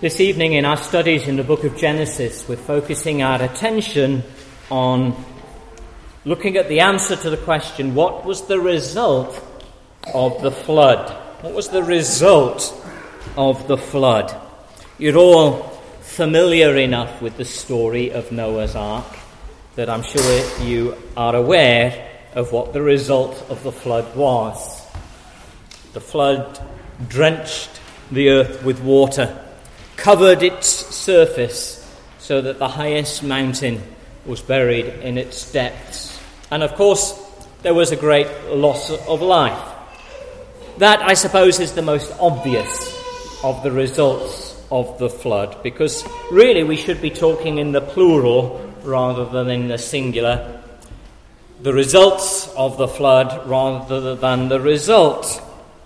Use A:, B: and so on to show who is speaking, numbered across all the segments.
A: This evening in our studies in the book of Genesis, we're focusing our attention on looking at the answer to the question, what was the result of the flood? What was the result of the flood? You're all familiar enough with the story of Noah's Ark that I'm sure you are aware of what the result of the flood was. The flood drenched the earth with water, covered its surface so that the highest mountain was buried in its depths. And of course, there was a great loss of life. That, I suppose, is the most obvious of the results of the flood, because really we should be talking in the plural rather than in the singular. The results of the flood rather than the result.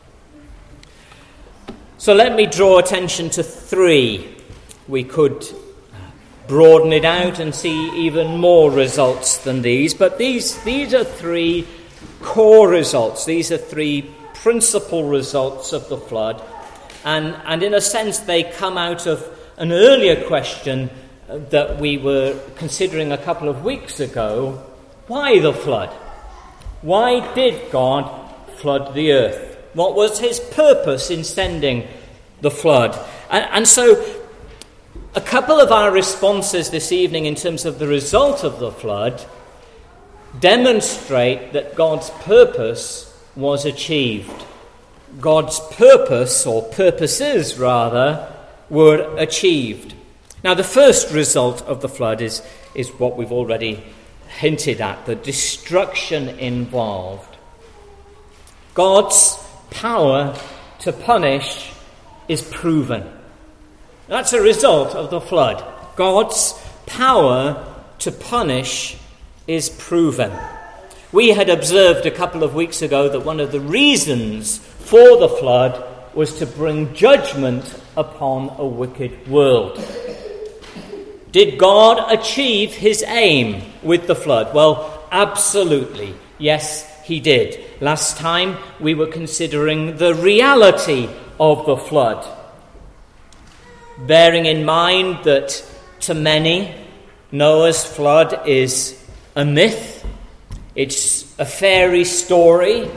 A: So let me draw attention to three. We could broaden it out and see even more results than these, but these are three core results. These are three principal results of the flood, and in a sense they come out of an earlier question that we were considering a couple of weeks ago. Why the flood? Why did God flood the earth? What was his purpose in sending the flood? And so a couple of our responses this evening in terms of the result of the flood demonstrate that God's purpose was achieved. God's purpose, or purposes rather, were achieved. Now the first result of the flood is what we've already hinted at, the destruction involved. God's power to punish is proven. That's a result of the flood. God's power to punish is proven. We had observed a couple of weeks ago that one of the reasons for the flood was to bring judgment upon a wicked world. Did God achieve his aim with the flood? Well, absolutely. Yes, he did. Last time we were considering the reality of the flood, bearing in mind that to many, Noah's flood is a myth. It's a fairy story.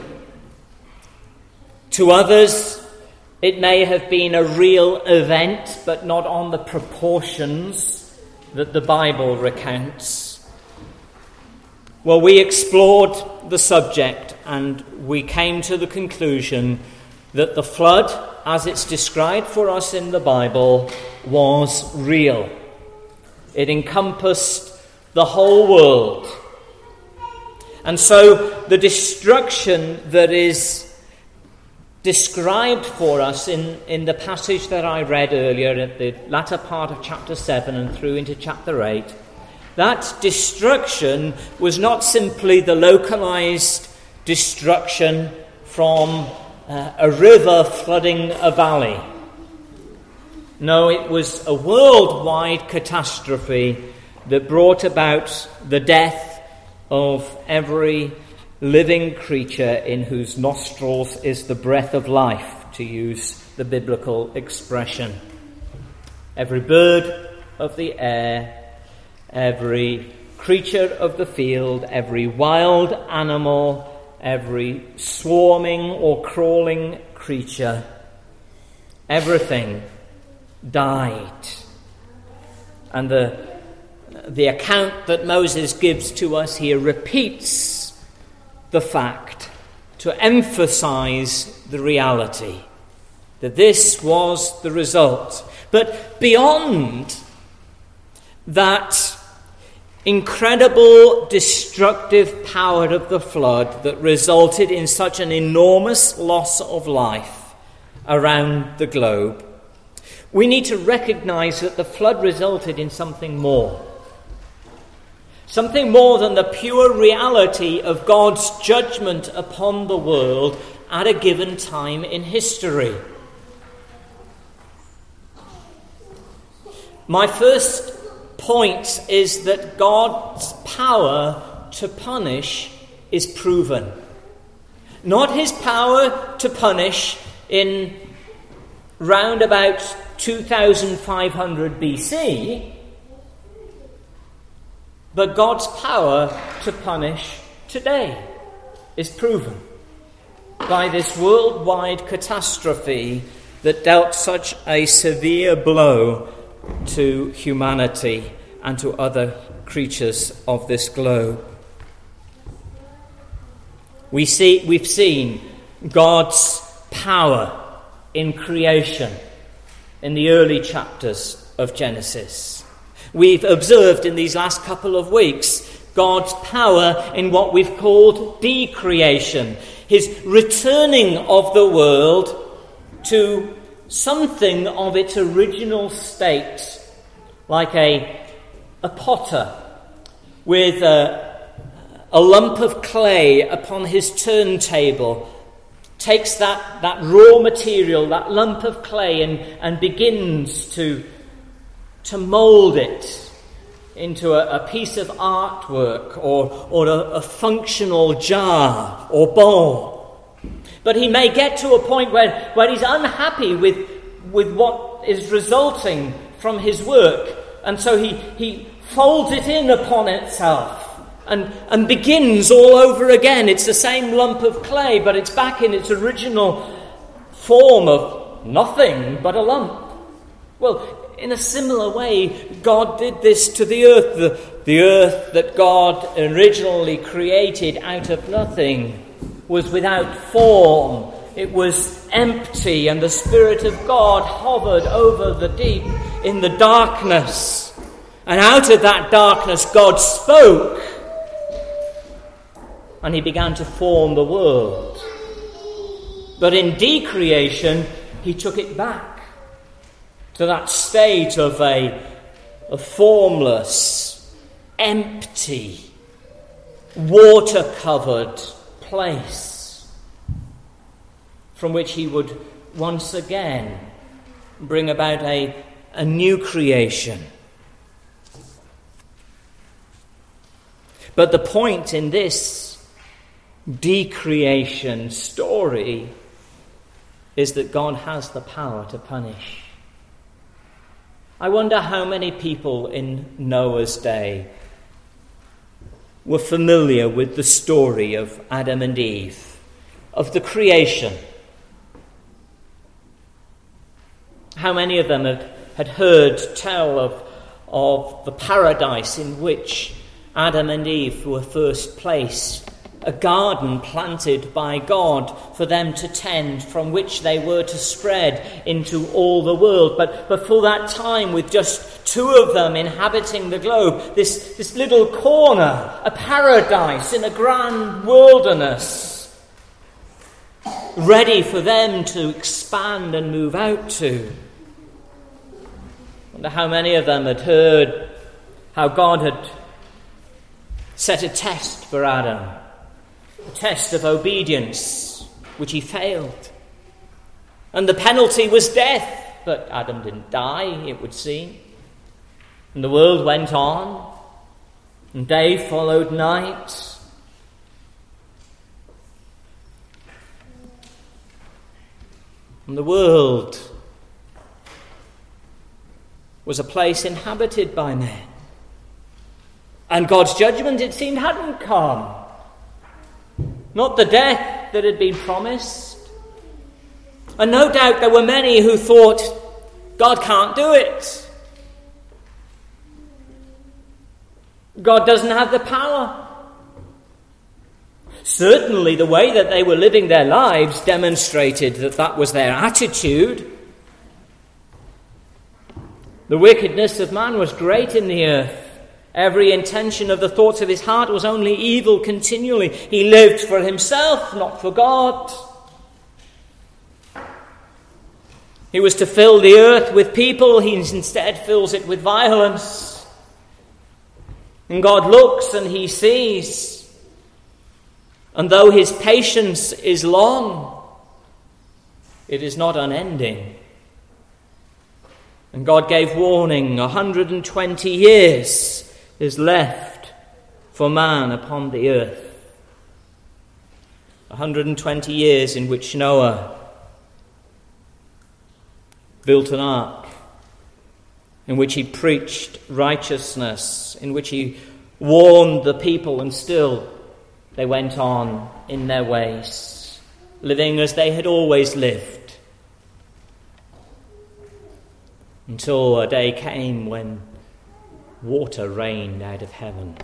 A: To others, it may have been a real event, but not on the proportions that the Bible recounts. Well, we explored the subject and we came to the conclusion that the flood, as it's described for us in the Bible, was real. It encompassed the whole world. And so the destruction that is described for us in the passage that I read earlier at the latter part of chapter 7 and through into chapter 8, that destruction was not simply the localized destruction from a river flooding a valley. No, it was a worldwide catastrophe that brought about the death of every living creature in whose nostrils is the breath of life, to use the biblical expression. Every bird of the air, every creature of the field, every wild animal, every swarming or crawling creature, everything died. And the account that Moses gives to us here repeats the fact to emphasize the reality that this was the result. But beyond that incredible destructive power of the flood that resulted in such an enormous loss of life around the globe, we need to recognize that the flood resulted in something more. Something more than the pure reality of God's judgment upon the world at a given time in history. My first point is that God's power to punish is proven. Not his power to punish in round about 2500 BC, but God's power to punish today is proven by this worldwide catastrophe that dealt such a severe blow to humanity and to other creatures of this globe. We've seen God's power in creation in the early chapters of Genesis. We've observed in these last couple of weeks God's power in what we've called decreation, his returning of the world to something of its original state, like a potter with a lump of clay upon his turntable, takes that raw material, that lump of clay, and begins to mould it into a piece of artwork or a functional jar or bowl. But he may get to a point where he's unhappy with what is resulting from his work, and so he folds it in upon itself and begins all over again. It's the same lump of clay, but it's back in its original form of nothing but a lump. Well, in a similar way, God did this to the earth. The earth that God originally created out of nothing was without form. It was empty, and the Spirit of God hovered over the deep in the darkness. And out of that darkness, God spoke, and he began to form the world. But in decreation, he took it back to that state of a formless, empty, water-covered place from which he would once again bring about a new creation. But the point in this decreation story is that God has the power to punish. I wonder how many people in Noah's day were familiar with the story of Adam and Eve, of the creation. How many of them had heard tell of the paradise in which Adam and Eve were first placed, a garden planted by God for them to tend, from which they were to spread into all the world. But for that time, with just two of them inhabiting the globe, this little corner, a paradise in a grand wilderness, ready for them to expand and move out to. I wonder how many of them had heard how God had set a test for Adam, a test of obedience, which he failed. And the penalty was death, but Adam didn't die, it would seem. And the world went on, and day followed night. And the world was a place inhabited by men. And God's judgment, it seemed, hadn't come. Not the death that had been promised. And no doubt there were many who thought, God can't do it. God doesn't have the power. Certainly the way that they were living their lives demonstrated that that was their attitude. The wickedness of man was great in the earth. Every intention of the thoughts of his heart was only evil continually. He lived for himself, not for God. He was to fill the earth with people. He instead fills it with violence. And God looks and he sees. And though his patience is long, it is not unending. And God gave warning, 120 years is left for man upon the earth. 120 years in which Noah built an ark in which he preached righteousness, in which he warned the people, and still they went on in their ways, living as they had always lived, until a day came when water rained out of heaven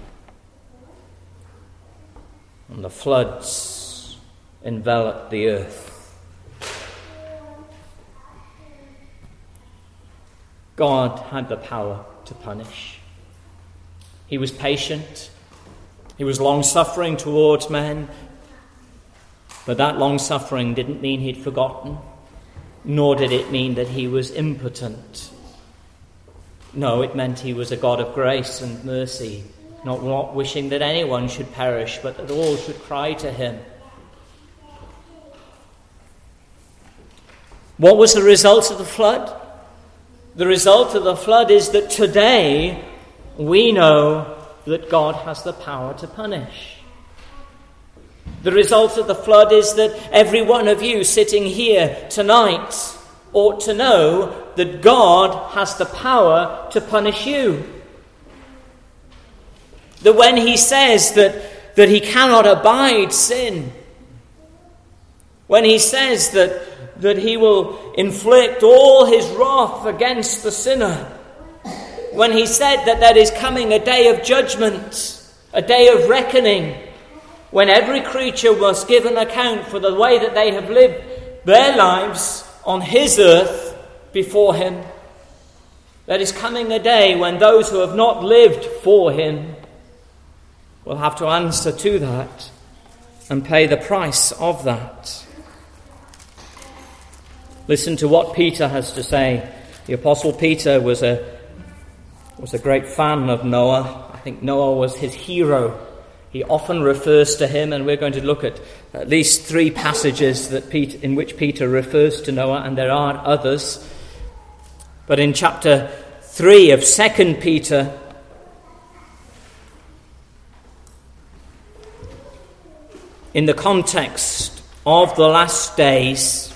A: and the floods enveloped the earth. God had the power to punish. He was patient. He was long-suffering towards men. But that long-suffering didn't mean he'd forgotten, nor did it mean that he was impotent. No, it meant he was a God of grace and mercy, not wishing that anyone should perish, but that all should cry to him. What was the result of the flood? The result of the flood is that today we know that God has the power to punish. The result of the flood is that every one of you sitting here tonight ought to know that God has the power to punish you. That when he says that he cannot abide sin, when he says that he will inflict all his wrath against the sinner, when he said that there is coming a day of judgment, a day of reckoning, when every creature must give an account for the way that they have lived their lives on his earth before him, there is coming a day when those who have not lived for him will have to answer to that and pay the price of that. Listen to what Peter has to say. The Apostle Peter was a great fan of Noah. I think Noah was his hero. He often refers to him, and we're going to look at least 3 passages in which Peter refers to Noah, and there are others. But in chapter 3 of 2 Peter, in the context of the last days,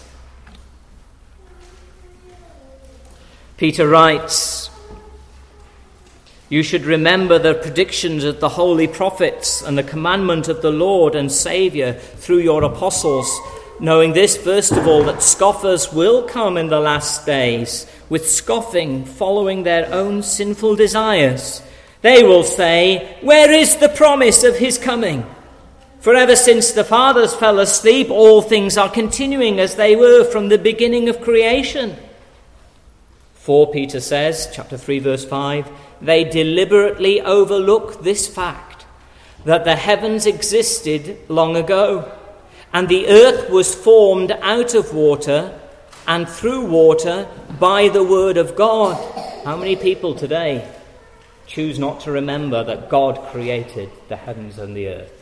A: Peter writes, "You should remember the predictions of the holy prophets and the commandment of the Lord and Saviour through your apostles, knowing this, first of all, that scoffers will come in the last days, with scoffing, following their own sinful desires. They will say, 'Where is the promise of his coming?' For ever since the fathers fell asleep, all things are continuing as they were from the beginning of creation. For, Peter says, chapter 3, verse 5, they deliberately overlook this fact, that the heavens existed long ago, and the earth was formed out of water and through water by the word of God." How many people today choose not to remember that God created the heavens and the earth?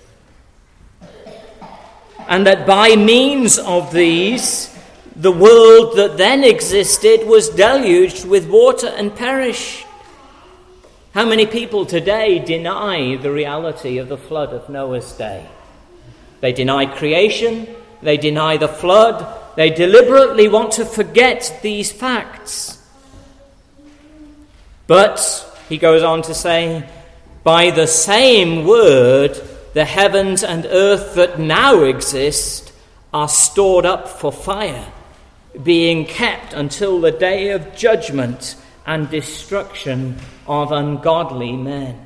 A: And that by means of these, the world that then existed was deluged with water and perished. How many people today deny the reality of the flood of Noah's day? They deny creation, they deny the flood, they deliberately want to forget these facts. But, he goes on to say, by the same word, the heavens and earth that now exist are stored up for fire, being kept until the day of judgment and destruction of ungodly men.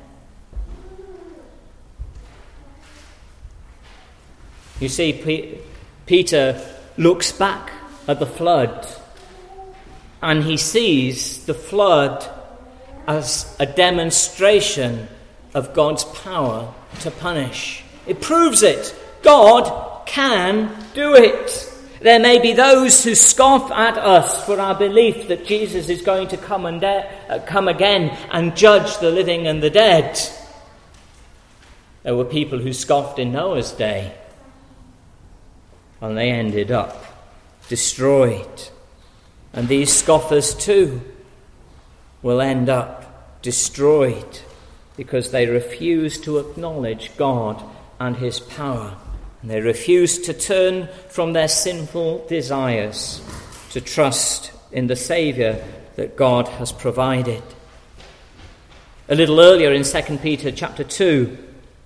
A: You see, Peter looks back at the flood, and he sees the flood as a demonstration of God's power to punish. It proves it. God can do it. There may be those who scoff at us for our belief that Jesus is going to come again and judge the living and the dead. There were people who scoffed in Noah's day, and they ended up destroyed. And these scoffers too will end up destroyed because they refuse to acknowledge God and his power. And they refuse to turn from their sinful desires to trust in the Saviour that God has provided. A little earlier in 2 Peter chapter 2,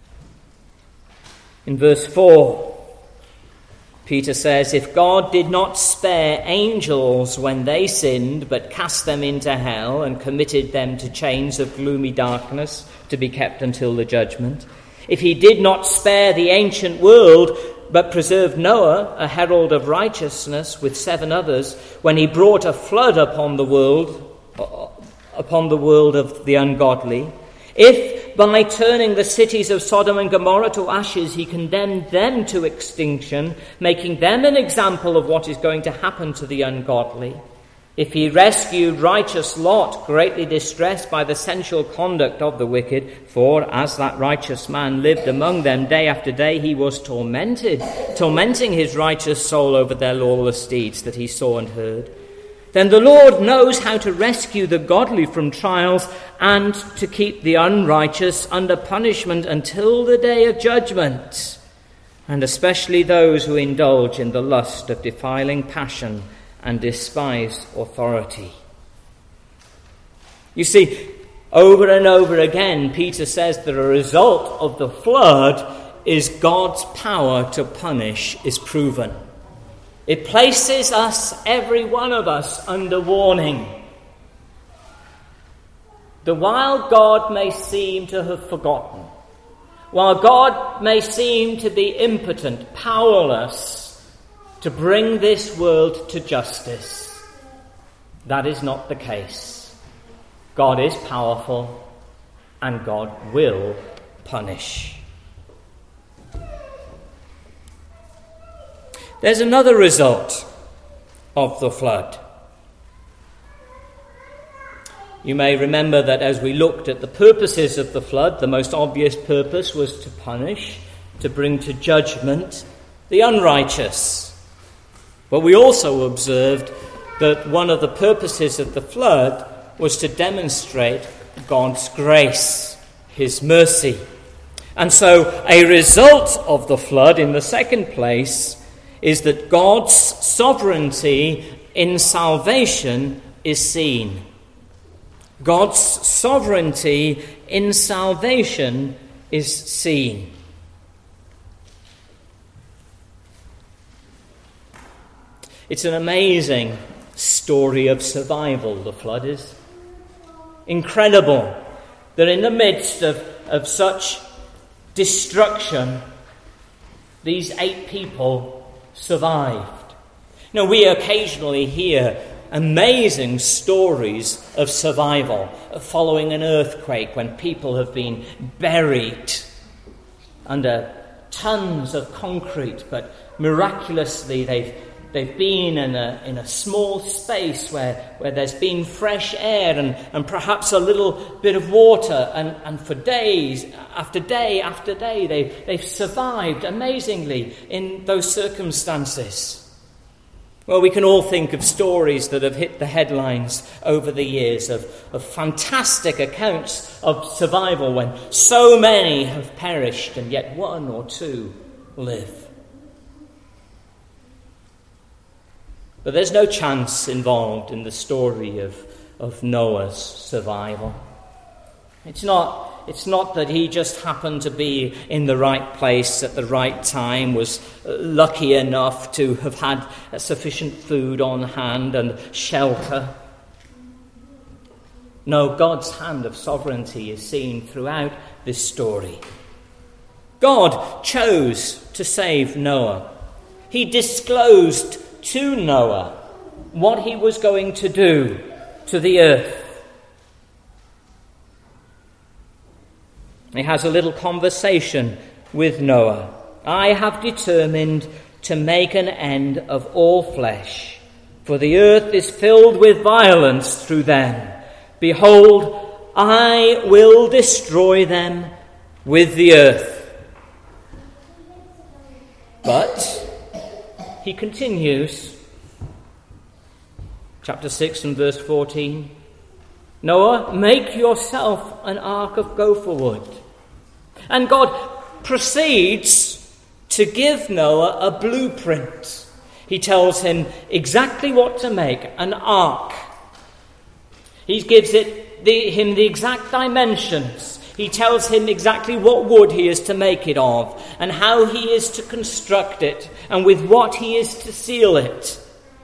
A: in verse 4, Peter says, "If God did not spare angels when they sinned, but cast them into hell and committed them to chains of gloomy darkness to be kept until the judgment, if he did not spare the ancient world, but preserved Noah, a herald of righteousness, with 7 others, when he brought a flood upon the world of the ungodly, if by turning the cities of Sodom and Gomorrah to ashes he condemned them to extinction, making them an example of what is going to happen to the ungodly, if he rescued righteous Lot, greatly distressed by the sensual conduct of the wicked, for as that righteous man lived among them day after day, he was tormenting his righteous soul over their lawless deeds that he saw and heard, then the Lord knows how to rescue the godly from trials and to keep the unrighteous under punishment until the day of judgment, and especially those who indulge in the lust of defiling passion and despise authority." You see, over and over again, Peter says that a result of the flood is God's power to punish is proven. It places us, every one of us, under warning. That while God may seem to have forgotten, while God may seem to be impotent, powerless to bring this world to justice, that is not the case. God is powerful and God will punish. There's another result of the flood. You may remember that as we looked at the purposes of the flood, the most obvious purpose was to punish, to bring to judgment the unrighteous. But we also observed that one of the purposes of the flood was to demonstrate God's grace, his mercy. And so a result of the flood, in the second place, is that God's sovereignty in salvation is seen. God's sovereignty in salvation is seen. It's an amazing story of survival, the flood is. Incredible that in the midst of such destruction, these 8 people survived. Now, we occasionally hear amazing stories of survival following an earthquake when people have been buried under tons of concrete, but miraculously they've been in a small space where there's been fresh air and perhaps a little bit of water, and for days after day after day they've survived amazingly in those circumstances. Well, we can all think of stories that have hit the headlines over the years of fantastic accounts of survival when so many have perished and yet 1 or 2 live. But there's no chance involved in the story of Noah's survival. It's not that he just happened to be in the right place at the right time, was lucky enough to have had sufficient food on hand and shelter. No, God's hand of sovereignty is seen throughout this story. God chose to save Noah. He disclosed to Noah what he was going to do to the earth. He has a little conversation with Noah. "I have determined to make an end of all flesh, for the earth is filled with violence through them. Behold, I will destroy them with the earth." But he continues, chapter 6 and verse 14, "Noah, make yourself an ark of gopher wood." And God proceeds to give Noah a blueprint. He tells him exactly what to make, an ark. He gives him the exact dimensions. He tells him exactly what wood he is to make it of, and how he is to construct it, and with what he is to seal it.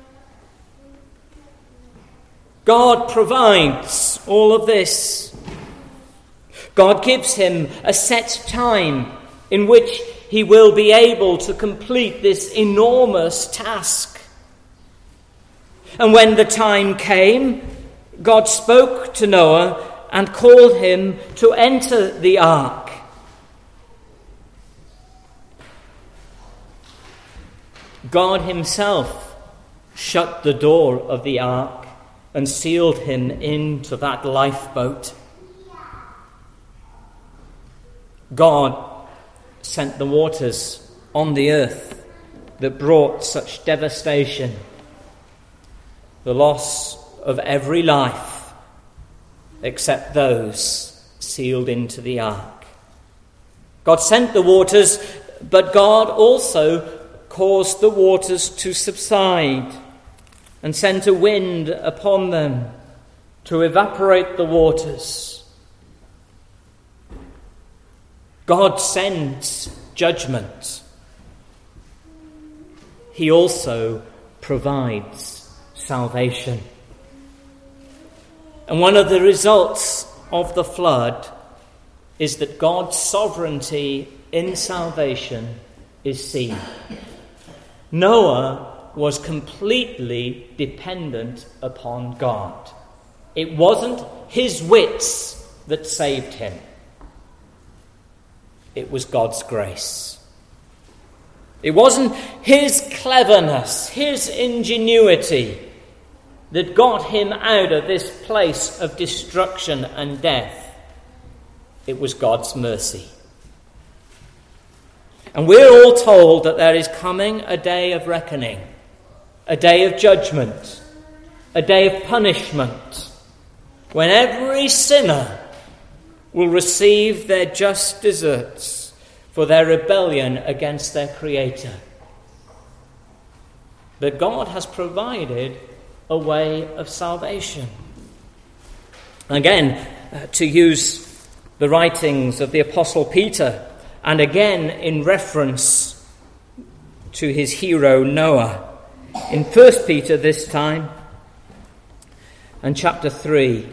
A: God provides all of this. God gives him a set time in which he will be able to complete this enormous task. And when the time came, God spoke to Noah and called him to enter the ark. God himself shut the door of the ark and sealed him into that lifeboat. God sent the waters on the earth that brought such devastation, the loss of every life except those sealed into the ark. God sent the waters, but God also caused the waters to subside and sent a wind upon them to evaporate the waters. God sends judgment. He also provides salvation. And one of the results of the flood is that God's sovereignty in salvation is seen. Noah was completely dependent upon God. It wasn't his wits that saved him. It was God's grace. It wasn't his cleverness, his ingenuity that got him out of this place of destruction and death. It was God's mercy. And we're all told that there is coming a day of reckoning, a day of judgment, a day of punishment, when every sinner will receive their just deserts for their rebellion against their Creator. But God has provided a way of salvation. Again, to use the writings of the Apostle Peter, and again in reference to his hero Noah, in 1 Peter this time, and chapter 3.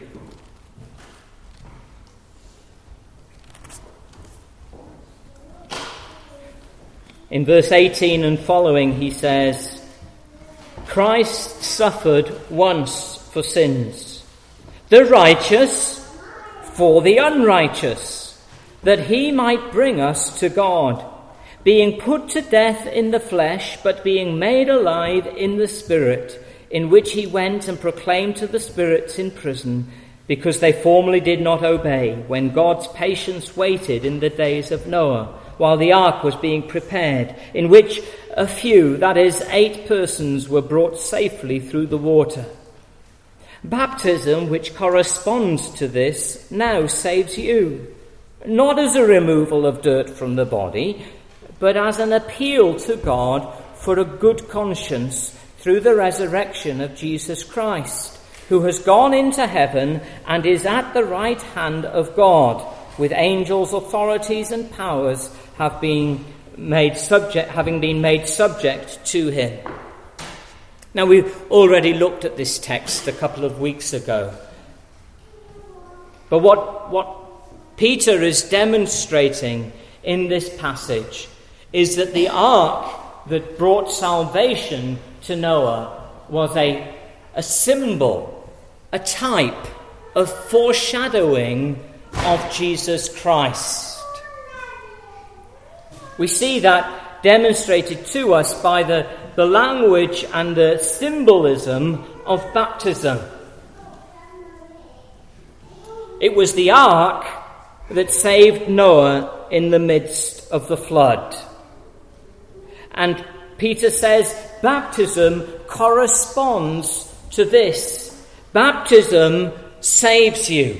A: In verse 18 and following, he says, Christ suffered once for sins, the righteous for the unrighteous, that he might bring us to God, being put to death in the flesh, but being made alive in the Spirit, in which he went and proclaimed to the spirits in prison, because they formerly did not obey, when God's patience waited in the days of Noah, while the ark was being prepared, in which a few, that is, 8 persons, were brought safely through the water. Baptism, which corresponds to this, now saves you, not as a removal of dirt from the body, but as an appeal to God for a good conscience through the resurrection of Jesus Christ, who has gone into heaven and is at the right hand of God, with angels, authorities, and powers having been made subject to him. Now, we've already looked at this text a couple of weeks ago. But what Peter is demonstrating in this passage is that the ark that brought salvation to Noah was a symbol, a type, a foreshadowing of Jesus Christ. We see that demonstrated to us by the language and the symbolism of baptism. It was the ark that saved Noah in the midst of the flood. And Peter says baptism corresponds to this. Baptism saves you.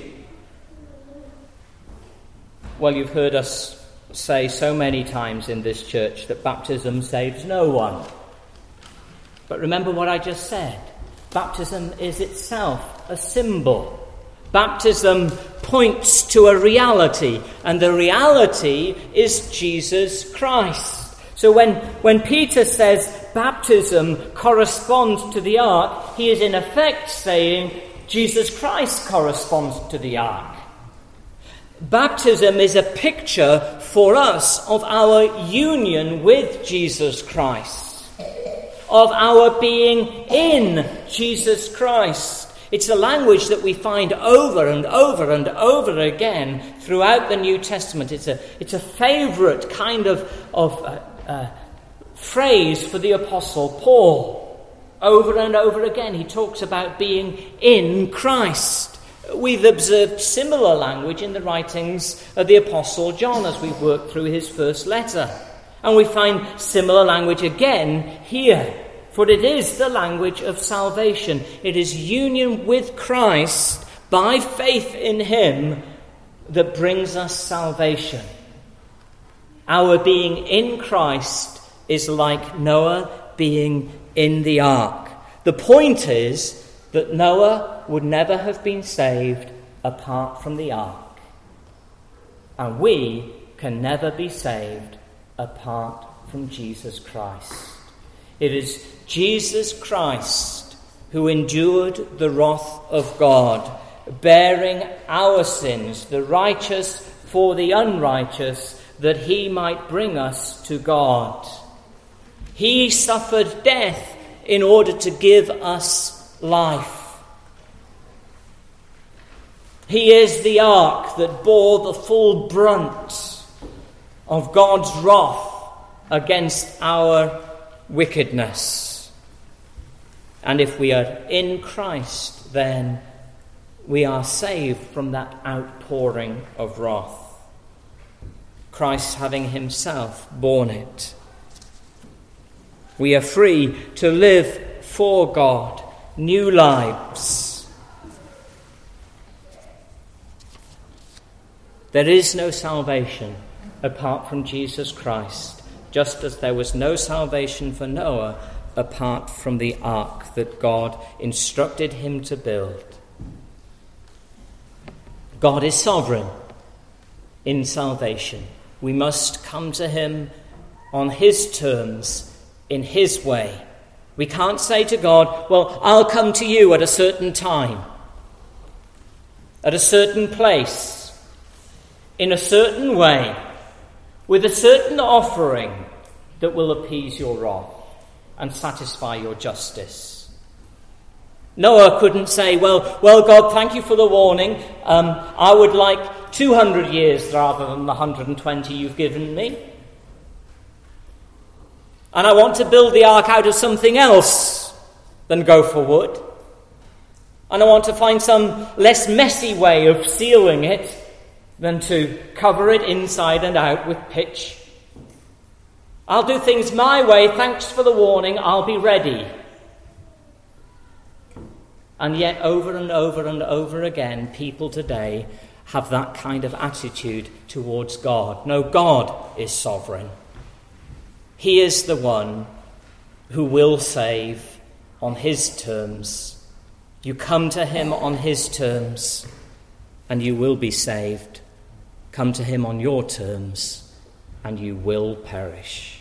A: Well, you've heard us say so many times in this church that baptism saves no one. But remember what I just said. Baptism is itself a symbol. Baptism points to a reality, and the reality is Jesus Christ. So when Peter says baptism corresponds to the ark, he is in effect saying Jesus Christ corresponds to the ark. Baptism is a picture for us of our union with Jesus Christ, of our being in Jesus Christ. It's a language that we find over and over and over again throughout the New Testament. It's a favourite kind of phrase for the Apostle Paul. Over and over again, he talks about being in Christ. We've observed similar language in the writings of the Apostle John as we work through his first letter. And we find similar language again here. For it is the language of salvation. It is union with Christ by faith in him that brings us salvation. Our being in Christ is like Noah being in the ark. The point is that Noah would never have been saved apart from the ark. And we can never be saved apart from Jesus Christ. It is Jesus Christ who endured the wrath of God, bearing our sins, the righteous for the unrighteous, that he might bring us to God. He suffered death in order to give us life. He is the ark that bore the full brunt of God's wrath against our wickedness. And if we are in Christ, then we are saved from that outpouring of wrath, Christ having himself borne it. We are free to live for God, new lives. There is no salvation apart from Jesus Christ, just as there was no salvation for Noah apart from the ark that God instructed him to build. God is sovereign in salvation. We must come to him on his terms, in his way. We can't say to God, well, I'll come to you at a certain time, at a certain place, in a certain way, with a certain offering that will appease your wrath and satisfy your justice. Noah couldn't say, well, God, thank you for the warning. I would like 200 years rather than the 120 you've given me. And I want to build the ark out of something else than gopher wood. And I want to find some less messy way of sealing it than to cover it inside and out with pitch. I'll do things my way. Thanks for the warning. I'll be ready. And yet over and over and over again, people today have that kind of attitude towards God. No, God is sovereign. He is the one who will save on his terms. You come to him on his terms and you will be saved. Come to him on your terms and you will perish.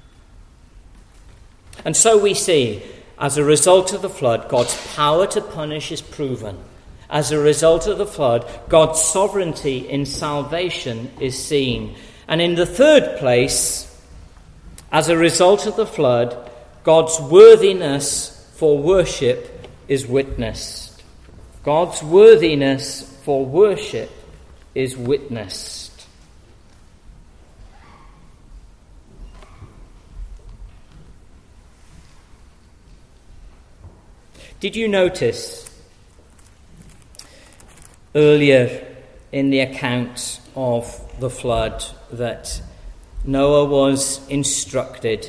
A: And so we see, as a result of the flood, God's power to punish is proven. As a result of the flood, God's sovereignty in salvation is seen. And in the third place, as a result of the flood, God's worthiness for worship is witnessed. God's worthiness for worship is witnessed. Did you notice earlier in the account of the flood that Noah was instructed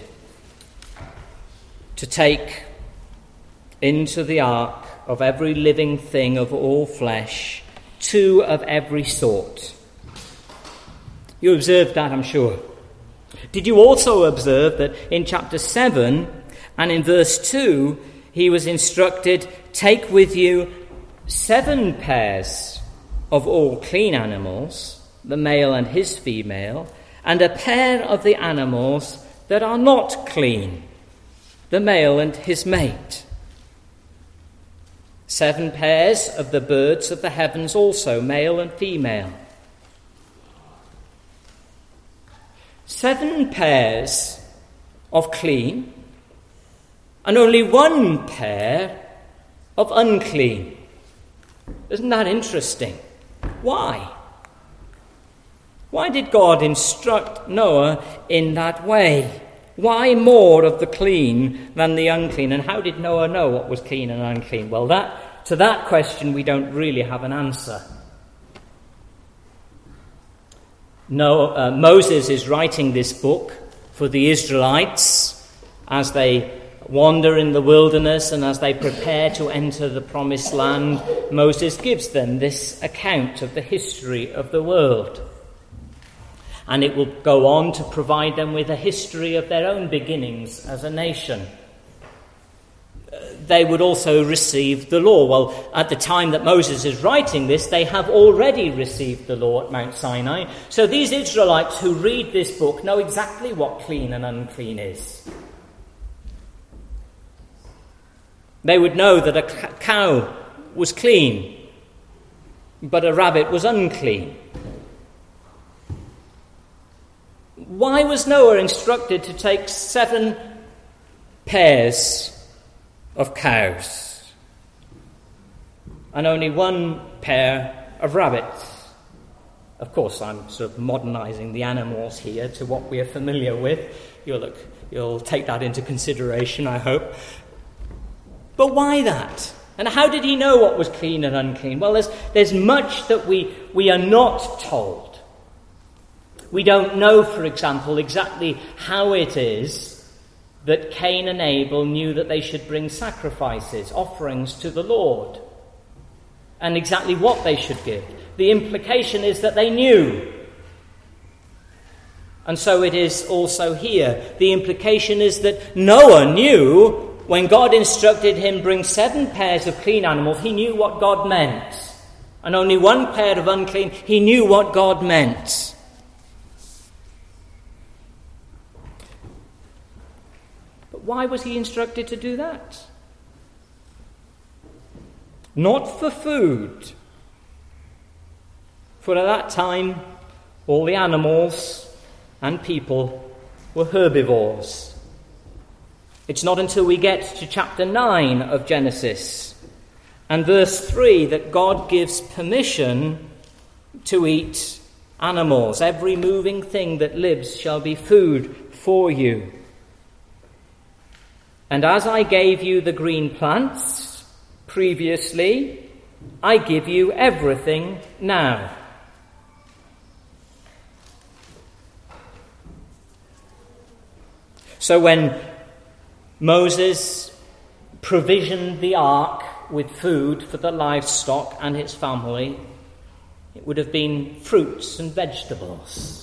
A: to take into the ark of every living thing of all flesh 2 of every sort? You observed that, I'm sure. Did you also observe that in chapter 7 and in verse 2, he was instructed, take with you 7 pairs of all clean animals, the male and his female, and a pair of the animals that are not clean, the male and his mate. 7 pairs of the birds of the heavens also, male and female. 7 pairs of clean, and only 1 pair of unclean. Isn't that interesting? Why? Why did God instruct Noah in that way? Why more of the clean than the unclean? And how did Noah know what was clean and unclean? Well, to that question we don't really have an answer. Moses is writing this book for the Israelites as they wander in the wilderness and as they prepare to enter the promised land. Moses gives them this account of the history of the world. And it will go on to provide them with a history of their own beginnings as a nation. They would also receive the law. Well, at the time that Moses is writing this, they have already received the law at Mount Sinai. So these Israelites who read this book know exactly what clean and unclean is. They would know that a cow was clean, but a rabbit was unclean. Why was Noah instructed to take 7 pairs of cows and only 1 pair of rabbits? Of course, I'm sort of modernizing the animals here to what we are familiar with. You'll take that into consideration, I hope. But why that? And how did he know what was clean and unclean? Well, there's much that we are not told. We don't know, for example, exactly how it is that Cain and Abel knew that they should bring sacrifices, offerings to the Lord, and exactly what they should give. The implication is that they knew. And so it is also here. The implication is that Noah knew when God instructed him bring 7 pairs of clean animals, he knew what God meant. And only 1 pair of unclean, he knew what God meant. Why was he instructed to do that? Not for food. For at that time, all the animals and people were herbivores. It's not until we get to chapter 9 of Genesis and verse 3 that God gives permission to eat animals. Every moving thing that lives shall be food for you. And as I gave you the green plants previously, I give you everything now. So when Moses provisioned the ark with food for the livestock and its family, it would have been fruits and vegetables.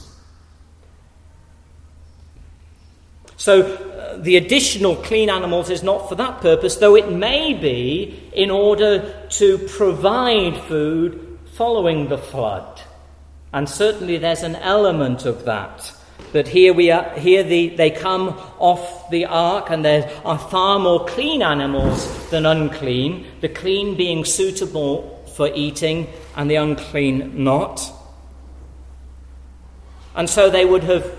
A: So the additional clean animals is not for that purpose, though it may be in order to provide food following the flood. And certainly there's an element of that. That they come off the ark and there are far more clean animals than unclean, the clean being suitable for eating and the unclean not. And so they would have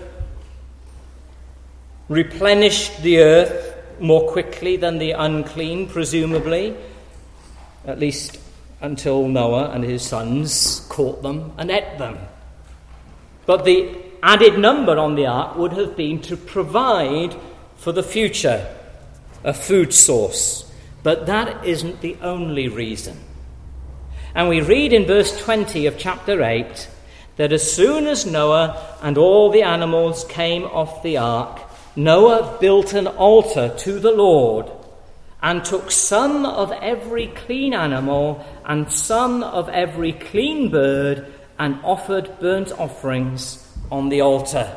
A: replenished the earth more quickly than the unclean, presumably, at least until Noah and his sons caught them and ate them. But the added number on the ark would have been to provide for the future a food source. But that isn't the only reason. And we read in verse 20 of chapter 8 that as soon as Noah and all the animals came off the ark, Noah built an altar to the Lord and took some of every clean animal and some of every clean bird and offered burnt offerings on the altar.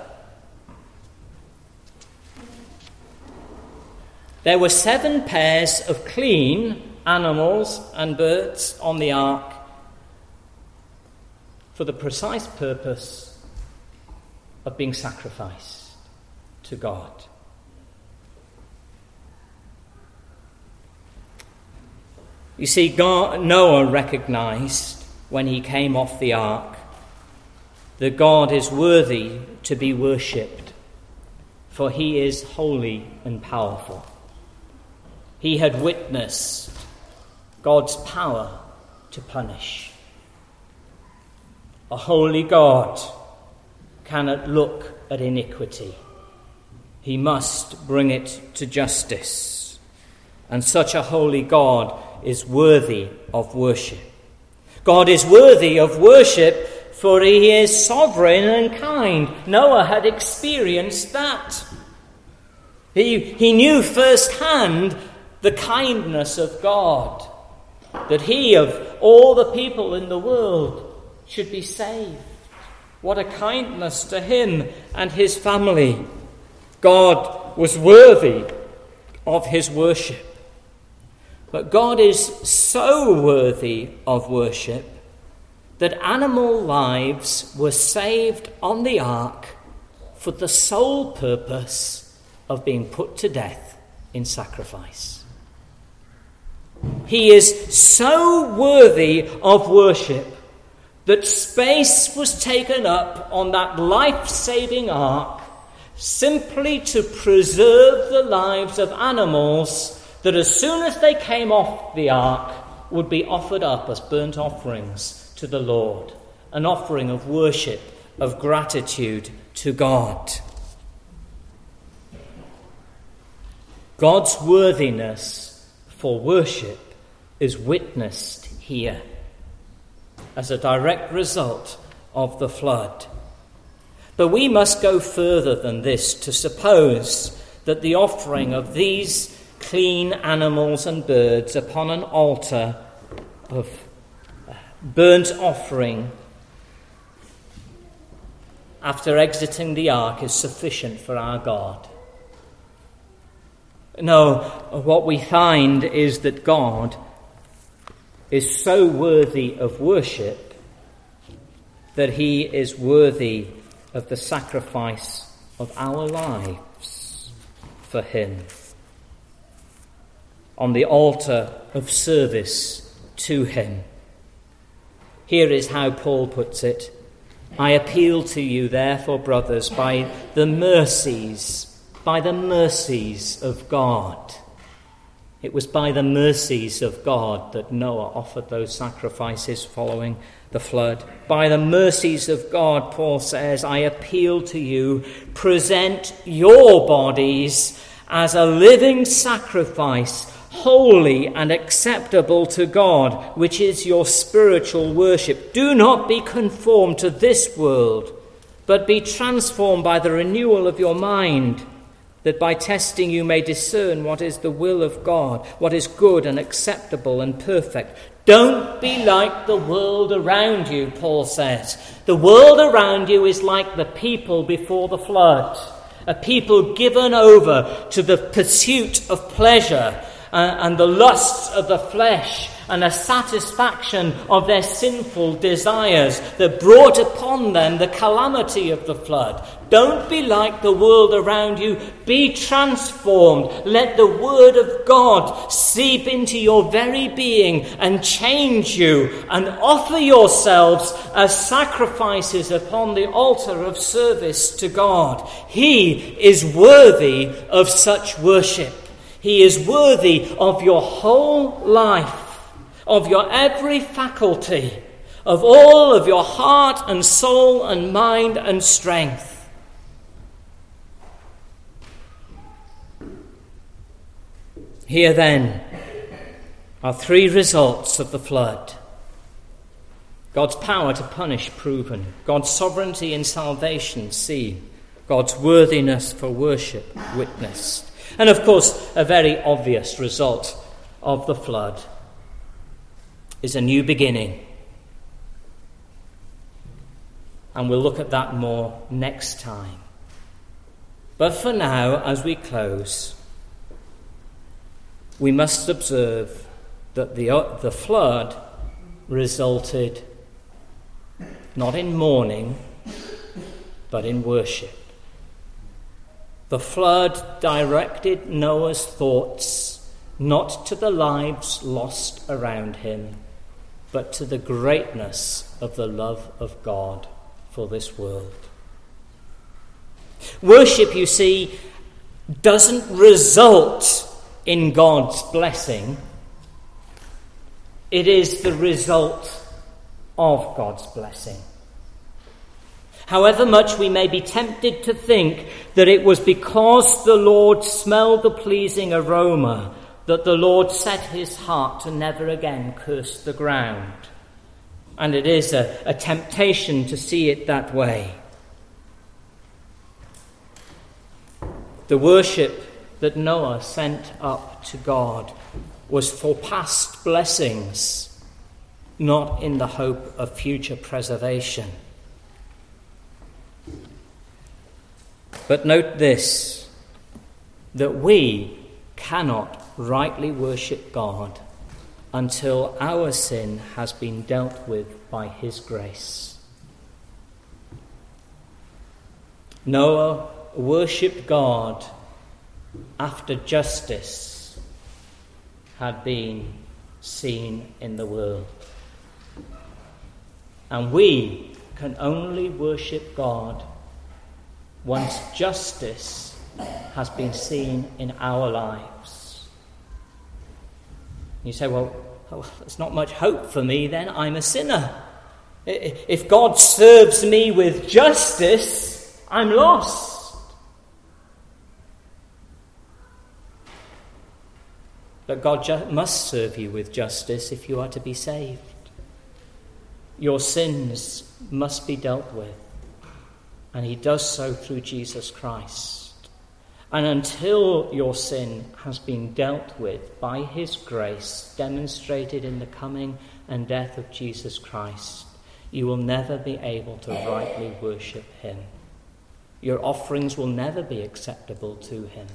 A: There were 7 pairs of clean animals and birds on the ark, for the precise purpose of being sacrificed to God. You see, Noah recognized when he came off the ark that God is worthy to be worshipped, for he is holy and powerful. He had witnessed God's power to punish. A holy God cannot look at iniquity. He must bring it to justice. And such a holy God is worthy of worship. God is worthy of worship, for he is sovereign and kind. Noah had experienced that. He knew firsthand the kindness of God, that he, of all the people in the world, should be saved. What a kindness to him and his family. God was worthy of his worship. But God is so worthy of worship that animal lives were saved on the ark for the sole purpose of being put to death in sacrifice. He is so worthy of worship that space was taken up on that life-saving ark simply to preserve the lives of animals that as soon as they came off the ark would be offered up as burnt offerings to the Lord, an offering of worship, of gratitude to God. God's worthiness for worship is witnessed here as a direct result of the flood. But we must go further than this to suppose that the offering of these clean animals and birds upon an altar of burnt offering after exiting the ark is sufficient for our God. No, what we find is that God is so worthy of worship that he is worthy of the sacrifice of our lives for him on the altar of service to him. Here is how Paul puts it: I appeal to you, therefore, brothers, by the mercies of God. It was by the mercies of God that Noah offered those sacrifices following the flood. By the mercies of God, Paul says, I appeal to you, present your bodies as a living sacrifice, holy and acceptable to God, which is your spiritual worship. Do not be conformed to this world, but be transformed by the renewal of your mind, that by testing you may discern what is the will of God, what is good and acceptable and perfect. Don't be like the world around you, Paul says. The world around you is like the people before the flood, a people given over to the pursuit of pleasure and the lusts of the flesh and a satisfaction of their sinful desires that brought upon them the calamity of the flood. Don't be like the world around you. Be transformed. Let the word of God seep into your very being and change you, and offer yourselves as sacrifices upon the altar of service to God. He is worthy of such worship. He is worthy of your whole life, of your every faculty, of all of your heart and soul and mind and strength. Here then are three results of the flood. God's power to punish proven, God's sovereignty in salvation seen, God's worthiness for worship witnessed. And of course, a very obvious result of the flood is a new beginning. And we'll look at that more next time. But for now, as we close, we must observe that the flood resulted not in mourning, but in worship. The flood directed Noah's thoughts not to the lives lost around him, but to the greatness of the love of God for this world. Worship, you see, doesn't result in God's blessing. It is the result of God's blessing. However much we may be tempted to think that it was because the Lord smelled the pleasing aroma that the Lord set his heart to never again curse the ground. And it is a temptation to see it that way. The worship that Noah sent up to God was for past blessings, not in the hope of future preservation. But note this, that we cannot rightly worship God until our sin has been dealt with by his grace. Noah worshipped God after justice had been seen in the world. And we can only worship God once justice has been seen in our lives. You say, well, there's not much hope for me then. I'm a sinner. If God serves me with justice, I'm lost. But God must serve you with justice if you are to be saved. Your sins must be dealt with. And he does so through Jesus Christ. And until your sin has been dealt with by his grace, demonstrated in the coming and death of Jesus Christ, you will never be able to rightly worship him. Your offerings will never be acceptable to him.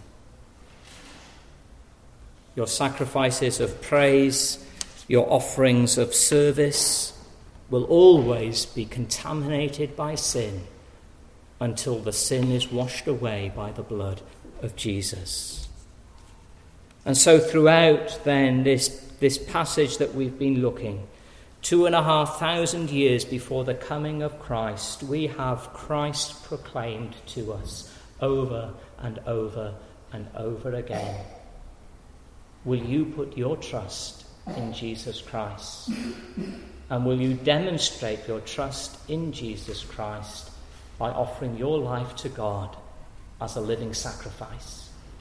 A: Your sacrifices of praise, your offerings of service will always be contaminated by sin until the sin is washed away by the blood of Jesus. And so throughout then this passage that we've been looking, 2,500 years before the coming of Christ, we have Christ proclaimed to us over and over and over again. Will you put your trust in Jesus Christ? And will you demonstrate your trust in Jesus Christ by offering your life to God as a living sacrifice?